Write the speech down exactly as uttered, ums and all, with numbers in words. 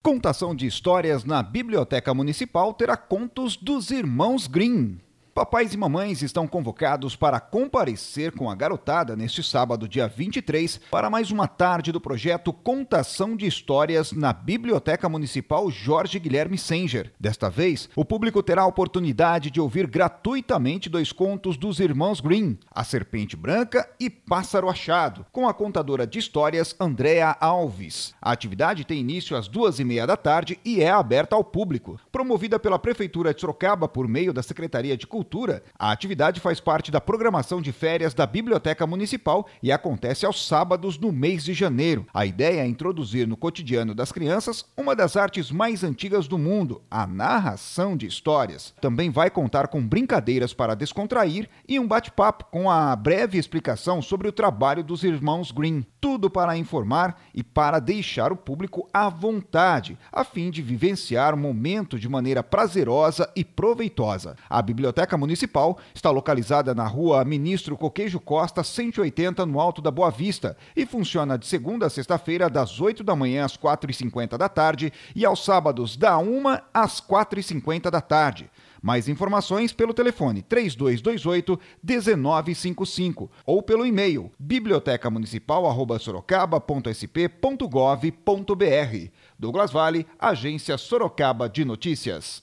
Contação de histórias na Biblioteca Municipal terá contos dos Irmãos Grimm. Papais e mamães estão convocados para comparecer com a garotada neste sábado, dia vinte e três, para mais uma tarde do projeto Contação de Histórias na Biblioteca Municipal Jorge Guilherme Senger. Desta vez, o público terá a oportunidade de ouvir gratuitamente dois contos dos Irmãos Grimm, A Serpente Branca e Pássaro Achado, com a contadora de histórias Andréa Alves. A atividade tem início às duas e meia da tarde e é aberta ao público. Promovida pela Prefeitura de Sorocaba por meio da Secretaria de Cultura, a atividade faz parte da programação de férias da Biblioteca Municipal e acontece aos sábados no mês de janeiro. A ideia é introduzir no cotidiano das crianças uma das artes mais antigas do mundo, a narração de histórias. Também vai contar com brincadeiras para descontrair e um bate-papo com a breve explicação sobre o trabalho dos Irmãos Grimm. Tudo para informar e para deixar o público à vontade, a fim de vivenciar o momento de maneira prazerosa e proveitosa. A Biblioteca Municipal está localizada na rua Ministro Coqueijo Costa, cento e oitenta, no Alto da Boa Vista, e funciona de segunda a sexta-feira, das oito da manhã às quatro e cinquenta da tarde, e aos sábados, da uma às quatro e cinquenta da tarde. Mais informações pelo telefone três dois dois oito, um nove cinco cinco ou pelo e-mail biblioteca municipal arroba sorocaba ponto s p ponto gov ponto b r. Douglas Vale, Agência Sorocaba de Notícias.